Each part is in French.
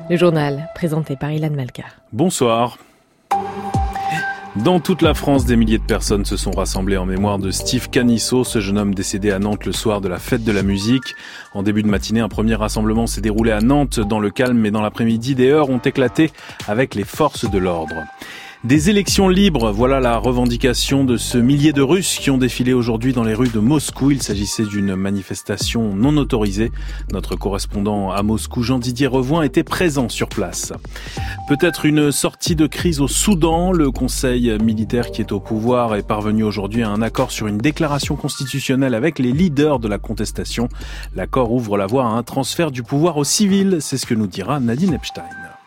Le journal présenté par Ilan Malka. Bonsoir. Dans toute la France, des milliers de personnes se sont rassemblées en mémoire de Steve Canisso, ce jeune homme décédé à Nantes le soir de la fête de la musique. En début de matinée, un premier rassemblement s'est déroulé à Nantes dans le calme, mais dans l'après-midi, des heurts ont éclaté avec les forces de l'ordre. Des élections libres, voilà la revendication de ce millier de Russes qui ont défilé aujourd'hui dans les rues de Moscou. Il s'agissait d'une manifestation non autorisée. Notre correspondant à Moscou, Jean-Didier Revoin, était présent sur place. Peut-être une sortie de crise au Soudan. Le conseil militaire qui est au pouvoir est parvenu aujourd'hui à un accord sur une déclaration constitutionnelle avec les leaders de la contestation. L'accord ouvre la voie à un transfert du pouvoir aux civils. C'est ce que nous dira Nadine Epstein.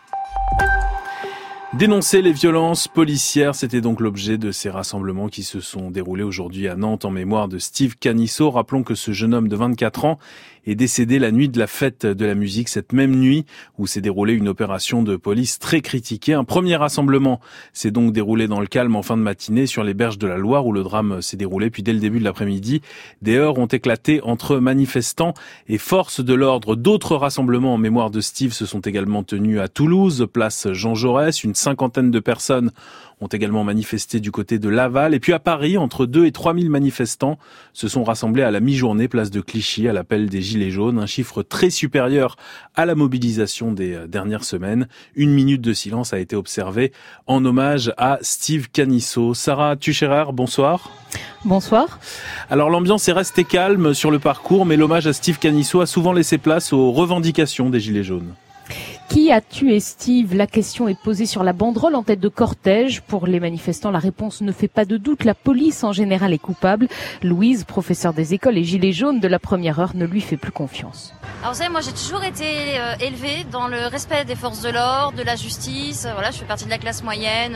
Dénoncer les violences policières, c'était donc l'objet de ces rassemblements qui se sont déroulés aujourd'hui à Nantes en mémoire de Steve Canisso. Rappelons que ce jeune homme de 24 ans est décédé la nuit de la fête de la musique, cette même nuit où s'est déroulée une opération de police très critiquée. Un premier rassemblement s'est donc déroulé dans le calme en fin de matinée sur les berges de la Loire où le drame s'est déroulé. Puis dès le début de l'après-midi, des heurts ont éclaté entre manifestants et forces de l'ordre. D'autres rassemblements en mémoire de Steve se sont également tenus à Toulouse, place Jean Jaurès. Une cinquantaine de personnes ont également manifesté du côté de Laval. Et puis à Paris, entre 2 et 3 000 manifestants se sont rassemblés à la mi-journée, place de Clichy, à l'appel des Gilets jaunes. Un chiffre très supérieur à la mobilisation des dernières semaines. 1 minute de silence a été observée en hommage à Steve Canisso. Sarah Tucherer, bonsoir. Bonsoir. Alors l'ambiance est restée calme sur le parcours, mais l'hommage à Steve Canisso a souvent laissé place aux revendications des Gilets jaunes. Qui a tué Steve? La question est posée sur la banderole en tête de cortège. Pour les manifestants, la réponse ne fait pas de doute. La police en général est coupable. Louise, professeure des écoles et gilet jaune de la première heure, ne lui fait plus confiance. Alors vous savez, moi j'ai toujours été élevée dans le respect des forces de l'ordre, de la justice. Voilà, je fais partie de la classe moyenne.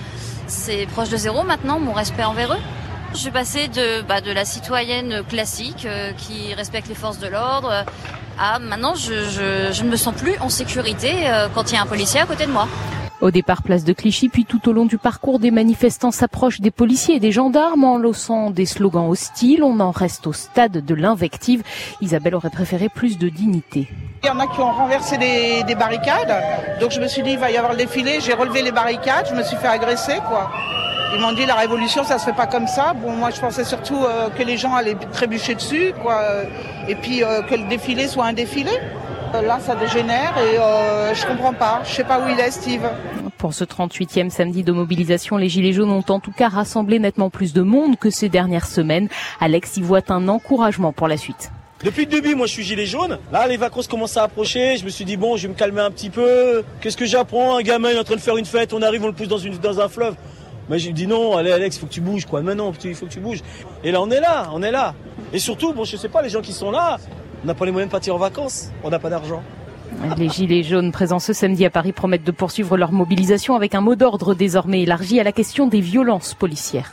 C'est proche de zéro maintenant, mon respect envers eux. Je suis passée de la citoyenne classique qui respecte les forces de l'ordre à maintenant je ne me sens plus en sécurité quand il y a un policier à côté de moi. Au départ, place de Clichy, puis tout au long du parcours, des manifestants s'approchent des policiers et des gendarmes en lançant des slogans hostiles. On en reste au stade de l'invective. Isabelle aurait préféré plus de dignité. Il y en a qui ont renversé des barricades, donc je me suis dit il va y avoir le défilé, j'ai relevé les barricades, je me suis fait agresser quoi. Ils m'ont dit la révolution ça se fait pas comme ça. Bon moi je pensais surtout que les gens allaient trébucher dessus quoi, et puis que le défilé soit un défilé. Là ça dégénère et je comprends pas, je sais pas où il est Steve. Pour ce 38e samedi de mobilisation, les Gilets jaunes ont en tout cas rassemblé nettement plus de monde que ces dernières semaines. Alex y voit un encouragement pour la suite. Depuis le début, moi je suis gilet jaune. Là, les vacances commencent à approcher. Je me suis dit, bon, je vais me calmer un petit peu. Qu'est-ce que j'apprends? Un gamin il est en train de faire une fête, on arrive, on le pousse dans un fleuve. Mais j'ai dit non, allez Alex, faut que tu bouges quoi. Maintenant, il faut que tu bouges. Et là, on est là. Et surtout, bon, je sais pas, les gens qui sont là, on n'a pas les moyens de partir en vacances. On n'a pas d'argent. Les Gilets jaunes présents ce samedi à Paris promettent de poursuivre leur mobilisation avec un mot d'ordre désormais élargi à la question des violences policières.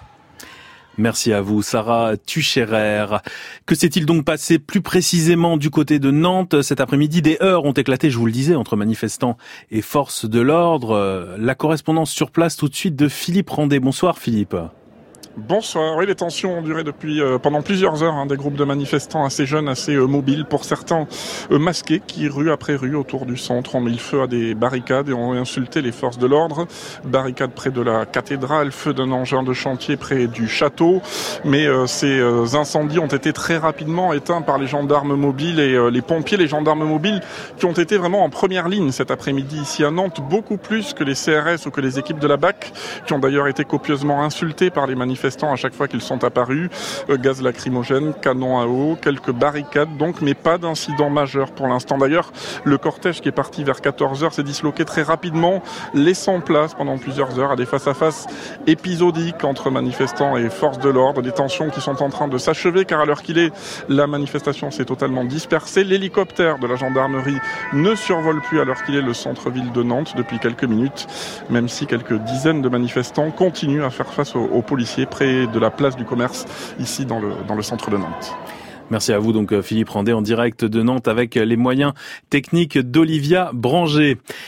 Merci à vous, Sarah Tucherer. Que s'est-il donc passé plus précisément du côté de Nantes cet après-midi? Des heurts ont éclaté, je vous le disais, entre manifestants et forces de l'ordre. La correspondance sur place tout de suite de Philippe Randet. Bonsoir Philippe. Bonsoir. Oui, les tensions ont duré pendant plusieurs heures. Des groupes de manifestants assez jeunes, assez mobiles, pour certains masqués, qui rue après rue autour du centre ont mis le feu à des barricades et ont insulté les forces de l'ordre. Barricades près de la cathédrale, feu d'un engin de chantier près du château. Mais ces incendies ont été très rapidement éteints par les gendarmes mobiles et les pompiers, les gendarmes mobiles qui ont été vraiment en première ligne cet après-midi ici à Nantes, beaucoup plus que les CRS ou que les équipes de la BAC, qui ont d'ailleurs été copieusement insultés par les manifestants à chaque fois qu'ils sont apparus. Gaz lacrymogène, canon à eau, quelques barricades donc, mais pas d'incident majeur pour l'instant. D'ailleurs, le cortège qui est parti vers 14h s'est disloqué très rapidement, laissant place pendant plusieurs heures à des face-à-face épisodiques entre manifestants et forces de l'ordre. Des tensions qui sont en train de s'achever car à l'heure qu'il est, la manifestation s'est totalement dispersée. L'hélicoptère de la gendarmerie ne survole plus à l'heure qu'il est le centre-ville de Nantes depuis quelques minutes, même si quelques dizaines de manifestants continuent à faire face aux policiers près de la place du commerce, ici dans le centre de Nantes. Merci à vous donc Philippe Randet en direct de Nantes avec les moyens techniques d'Olivia Branger.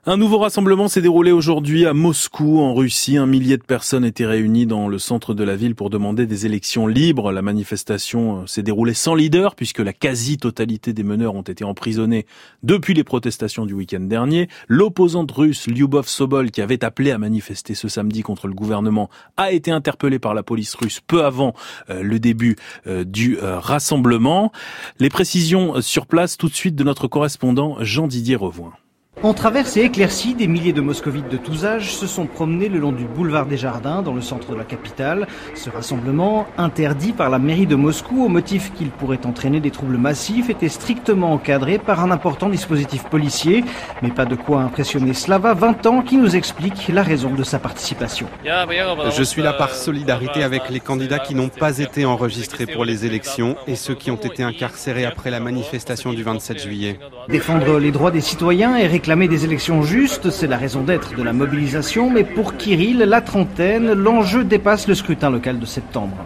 Un nouveau rassemblement s'est déroulé aujourd'hui à Moscou, en Russie. 1 millier de personnes étaient réunies dans le centre de la ville pour demander des élections libres. La manifestation s'est déroulée sans leader puisque la quasi-totalité des meneurs ont été emprisonnés depuis les protestations du week-end dernier. L'opposante russe Lyubov Sobol, qui avait appelé à manifester ce samedi contre le gouvernement, a été interpellée par la police russe peu avant le début du rassemblement. Les précisions sur place tout de suite de notre correspondant Jean-Didier Revoin. En traversée éclaircie, des milliers de moscovites de tous âges se sont promenés le long du boulevard des Jardins dans le centre de la capitale. Ce rassemblement, interdit par la mairie de Moscou au motif qu'il pourrait entraîner des troubles massifs, était strictement encadré par un important dispositif policier. Mais pas de quoi impressionner Slava, 20 ans, qui nous explique la raison de sa participation. Je suis là par solidarité avec les candidats qui n'ont pas été enregistrés pour les élections et ceux qui ont été incarcérés après la manifestation du 27 juillet. Défendre les droits des citoyens et réclamer des élections justes, c'est la raison d'être de la mobilisation, mais pour Kirill, la trentaine, l'enjeu dépasse le scrutin local de septembre.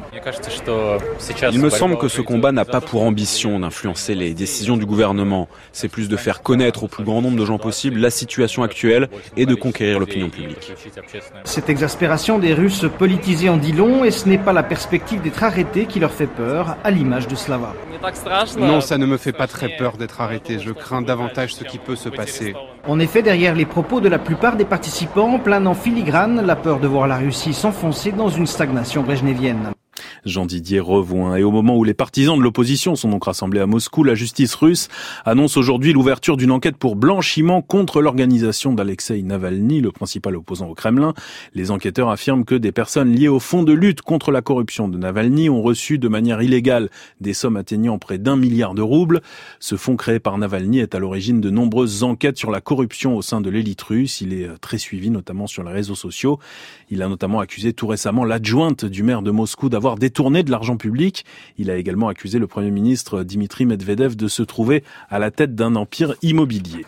Il me semble que ce combat n'a pas pour ambition d'influencer les décisions du gouvernement. C'est plus de faire connaître au plus grand nombre de gens possible la situation actuelle et de conquérir l'opinion publique. Cette exaspération des Russes politisés en dit long, et ce n'est pas la perspective d'être arrêtés qui leur fait peur, à l'image de Slava. Non, ça ne me fait pas très peur d'être arrêté. Je crains davantage ce qui peut se passer. En effet, derrière les propos de la plupart des participants, plane en filigrane la peur de voir la Russie s'enfoncer dans une stagnation brejnevienne. Jean-Didier Revoin. Et au moment où les partisans de l'opposition sont donc rassemblés à Moscou, la justice russe annonce aujourd'hui l'ouverture d'une enquête pour blanchiment contre l'organisation d'Alexeï Navalny, le principal opposant au Kremlin. Les enquêteurs affirment que des personnes liées au fonds de lutte contre la corruption de Navalny ont reçu de manière illégale des sommes atteignant près d'1 milliard de roubles. Ce fonds créé par Navalny est à l'origine de nombreuses enquêtes sur la corruption au sein de l'élite russe. Il est très suivi, notamment sur les réseaux sociaux. Il a notamment accusé tout récemment l'adjointe du maire de Moscou d'avoir détourné de l'argent public. Il a également accusé le Premier ministre Dimitri Medvedev de se trouver à la tête d'un empire immobilier.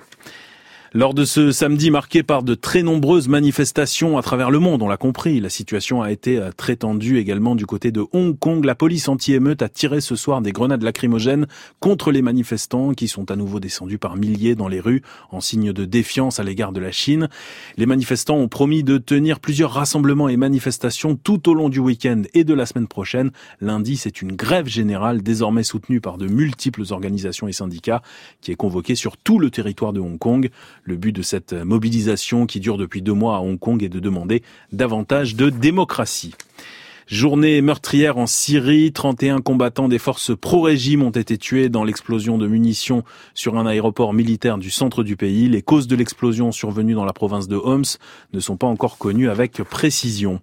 Lors de ce samedi marqué par de très nombreuses manifestations à travers le monde, on l'a compris, la situation a été très tendue également du côté de Hong Kong. La police anti-émeute a tiré ce soir des grenades lacrymogènes contre les manifestants qui sont à nouveau descendus par milliers dans les rues en signe de défiance à l'égard de la Chine. Les manifestants ont promis de tenir plusieurs rassemblements et manifestations tout au long du week-end et de la semaine prochaine. Lundi, c'est une grève générale désormais soutenue par de multiples organisations et syndicats qui est convoquée sur tout le territoire de Hong Kong. Le but de cette mobilisation qui dure depuis 2 mois à Hong Kong est de demander davantage de démocratie. Journée meurtrière en Syrie, 31 combattants des forces pro-régime ont été tués dans l'explosion de munitions sur un aéroport militaire du centre du pays. Les causes de l'explosion survenue dans la province de Homs ne sont pas encore connues avec précision.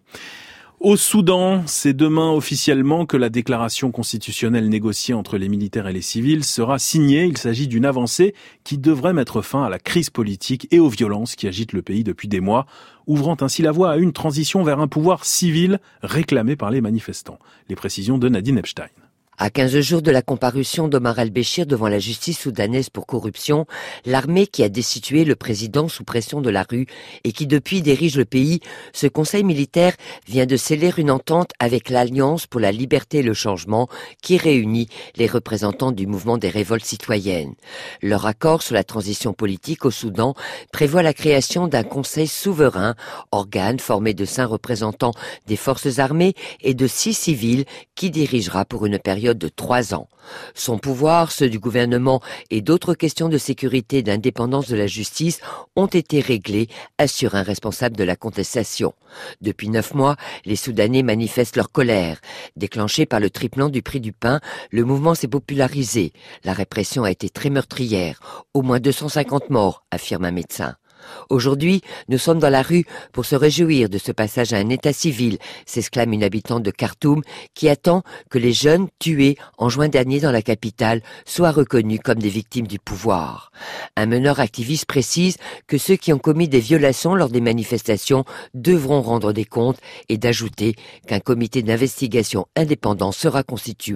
Au Soudan, c'est demain officiellement que la déclaration constitutionnelle négociée entre les militaires et les civils sera signée. Il s'agit d'une avancée qui devrait mettre fin à la crise politique et aux violences qui agitent le pays depuis des mois, ouvrant ainsi la voie à une transition vers un pouvoir civil réclamé par les manifestants. Les précisions de Nadine Epstein. À 15 jours de la comparution d'Omar al-Béchir devant la justice soudanaise pour corruption, l'armée qui a destitué le président sous pression de la rue et qui depuis dirige le pays, ce conseil militaire vient de sceller une entente avec l'Alliance pour la liberté et le changement qui réunit les représentants du mouvement des révoltes citoyennes. Leur accord sur la transition politique au Soudan prévoit la création d'un conseil souverain, organe formé de 5 représentants des forces armées et de 6 civils qui dirigera pour une période de 3 ans. Son pouvoir, ceux du gouvernement et d'autres questions de sécurité et d'indépendance de la justice ont été réglés, assure un responsable de la contestation. Depuis 9 mois, les Soudanais manifestent leur colère. Déclenché par le triplement du prix du pain, le mouvement s'est popularisé. La répression a été très meurtrière. Au moins 250 morts, affirme un médecin. Aujourd'hui, nous sommes dans la rue pour se réjouir de ce passage à un état civil, s'exclame une habitante de Khartoum qui attend que les jeunes tués en juin dernier dans la capitale soient reconnus comme des victimes du pouvoir. Un meneur activiste précise que ceux qui ont commis des violations lors des manifestations devront rendre des comptes et d'ajouter qu'un comité d'investigation indépendant sera constitué.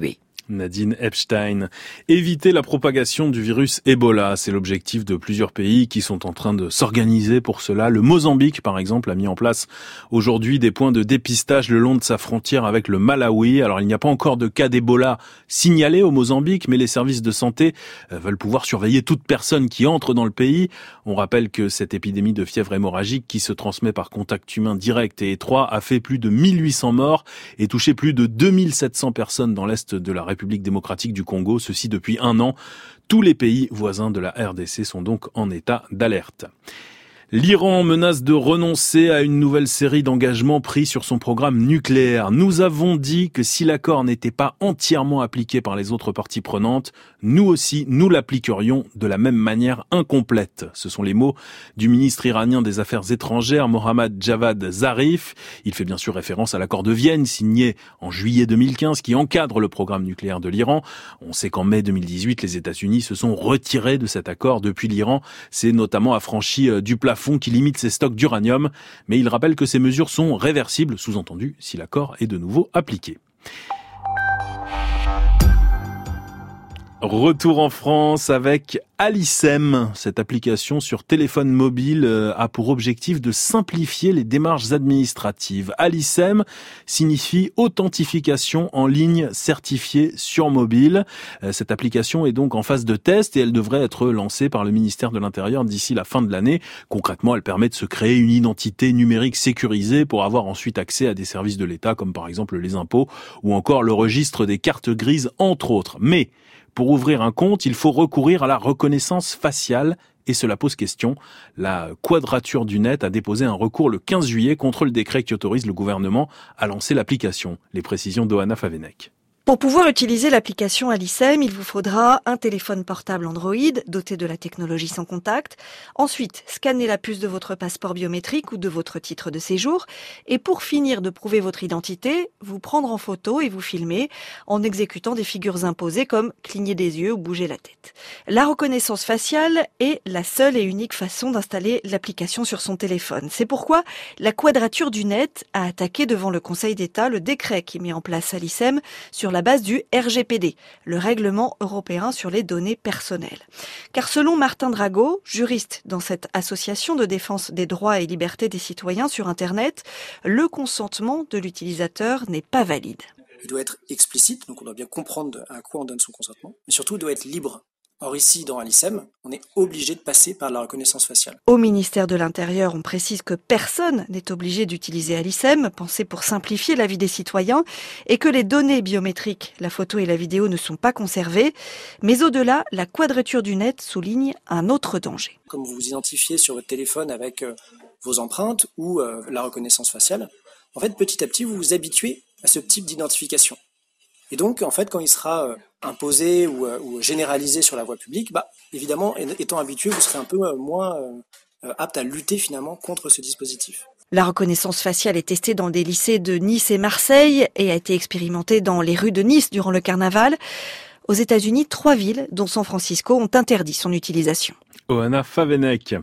Nadine Epstein. Éviter la propagation du virus Ebola, c'est l'objectif de plusieurs pays qui sont en train de s'organiser pour cela. Le Mozambique, par exemple, a mis en place aujourd'hui des points de dépistage le long de sa frontière avec le Malawi. Alors, il n'y a pas encore de cas d'Ebola signalés au Mozambique, mais les services de santé veulent pouvoir surveiller toute personne qui entre dans le pays. On rappelle que cette épidémie de fièvre hémorragique qui se transmet par contact humain direct et étroit a fait plus de 1800 morts et touché plus de 2700 personnes dans l'est de la République démocratique du Congo, ceci depuis 1 an. Tous les pays voisins de la RDC sont donc en état d'alerte. L'Iran menace de renoncer à une nouvelle série d'engagements pris sur son programme nucléaire. Nous avons dit que si l'accord n'était pas entièrement appliqué par les autres parties prenantes, nous aussi, nous l'appliquerions de la même manière incomplète. Ce sont les mots du ministre iranien des Affaires étrangères, Mohammad Javad Zarif. Il fait bien sûr référence à l'accord de Vienne, signé en juillet 2015, qui encadre le programme nucléaire de l'Iran. On sait qu'en mai 2018, les États-Unis se sont retirés de cet accord. Depuis, l'Iran s'est notamment affranchi du plafond qui limite ses stocks d'uranium, mais il rappelle que ces mesures sont réversibles, sous-entendu si l'accord est de nouveau appliqué. Retour en France avec Alicem. Cette application sur téléphone mobile a pour objectif de simplifier les démarches administratives. Alicem signifie authentification en ligne certifiée sur mobile. Cette application est donc en phase de test et elle devrait être lancée par le ministère de l'Intérieur d'ici la fin de l'année. Concrètement, elle permet de se créer une identité numérique sécurisée pour avoir ensuite accès à des services de l'État comme par exemple les impôts ou encore le registre des cartes grises entre autres. Mais pour ouvrir un compte, il faut recourir à la reconnaissance faciale et cela pose question. La Quadrature du Net a déposé un recours le 15 juillet contre le décret qui autorise le gouvernement à lancer l'application. Les précisions d'Ohana Favenec. Pour pouvoir utiliser l'application Alicem, il vous faudra un téléphone portable Android doté de la technologie sans contact. Ensuite, scanner la puce de votre passeport biométrique ou de votre titre de séjour. Et pour finir de prouver votre identité, vous prendre en photo et vous filmer en exécutant des figures imposées comme cligner des yeux ou bouger la tête. La reconnaissance faciale est la seule et unique façon d'installer l'application sur son téléphone. C'est pourquoi la Quadrature du Net a attaqué devant le Conseil d'État le décret qui met en place Alicem sur la base du RGPD, le règlement européen sur les données personnelles. Car selon Martin Drago, juriste dans cette association de défense des droits et libertés des citoyens sur Internet, le consentement de l'utilisateur n'est pas valide. Il doit être explicite, donc on doit bien comprendre à quoi on donne son consentement, mais surtout il doit être libre. Or ici, dans Alicem, on est obligé de passer par la reconnaissance faciale. Au ministère de l'Intérieur, on précise que personne n'est obligé d'utiliser Alicem, pensé pour simplifier la vie des citoyens, et que les données biométriques, la photo et la vidéo ne sont pas conservées. Mais au-delà, la Quadrature du Net souligne un autre danger. Comme vous vous identifiez sur votre téléphone avec vos empreintes ou la reconnaissance faciale, en fait, petit à petit, vous vous habituez à ce type d'identification. Et donc, en fait, quand il sera imposé ou généralisé sur la voie publique, évidemment, étant habitué, vous serez un peu moins apte à lutter finalement contre ce dispositif. La reconnaissance faciale est testée dans des lycées de Nice et Marseille et a été expérimentée dans les rues de Nice durant le carnaval. Aux États-Unis, 3 villes, dont San Francisco, ont interdit son utilisation. Oana Favenec.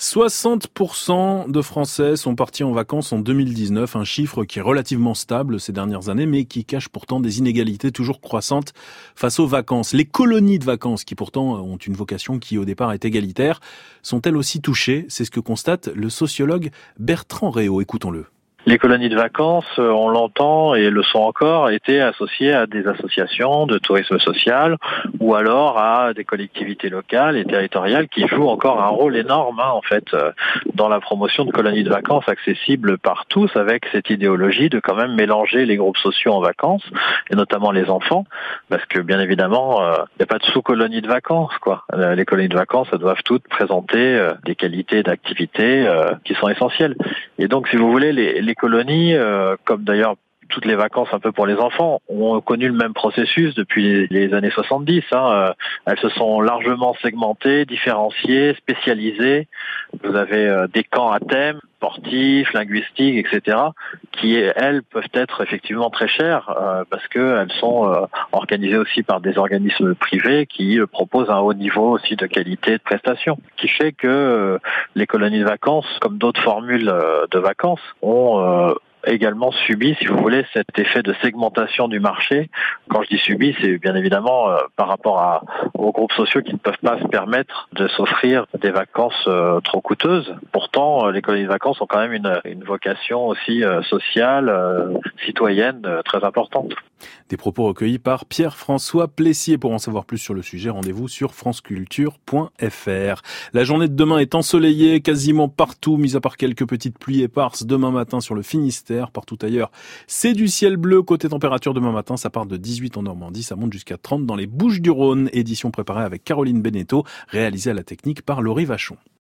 60% de Français sont partis en vacances en 2019, un chiffre qui est relativement stable ces dernières années, mais qui cache pourtant des inégalités toujours croissantes face aux vacances. Les colonies de vacances, qui pourtant ont une vocation qui au départ est égalitaire, sont elles aussi touchées? C'est ce que constate le sociologue Bertrand Réau. Écoutons-le. Les colonies de vacances, on l'entend et le sont encore, étaient associées à des associations de tourisme social ou alors à des collectivités locales et territoriales qui jouent encore un rôle énorme en fait dans la promotion de colonies de vacances accessibles par tous, avec cette idéologie de quand même mélanger les groupes sociaux en vacances et notamment les enfants, parce que bien évidemment il n'y a pas de sous-colonies de vacances quoi. Les colonies de vacances, elles doivent toutes présenter des qualités d'activité qui sont essentielles. Et donc si vous voulez les colonies, comme d'ailleurs toutes les vacances un peu pour les enfants, ont connu le même processus depuis les années 70. Elles se sont largement segmentées, différenciées, spécialisées. Vous avez des camps à thème, sportifs, linguistiques, etc., qui, elles, peuvent être effectivement très chères parce qu'elles sont organisées aussi par des organismes privés qui proposent un haut niveau aussi de qualité de prestation. Qui fait que les colonies de vacances, comme d'autres formules de vacances, ont également subi, si vous voulez, cet effet de segmentation du marché. Quand je dis subi, c'est bien évidemment par rapport aux groupes sociaux qui ne peuvent pas se permettre de s'offrir des vacances trop coûteuses. Pourtant, les colonies de vacances ont quand même une vocation aussi sociale, citoyenne, très importante. Des propos recueillis par Pierre-François Plessier. Pour en savoir plus sur le sujet, rendez-vous sur franceculture.fr. La journée de demain est ensoleillée quasiment partout, mis à part quelques petites pluies éparses demain matin sur le Finistère. Partout ailleurs, c'est du ciel bleu. Côté température, demain matin, ça part de 18 en Normandie, ça monte jusqu'à 30 dans les Bouches-du-Rhône. Édition préparée avec Caroline Beneteau, réalisée à la technique par Laurie Vachon.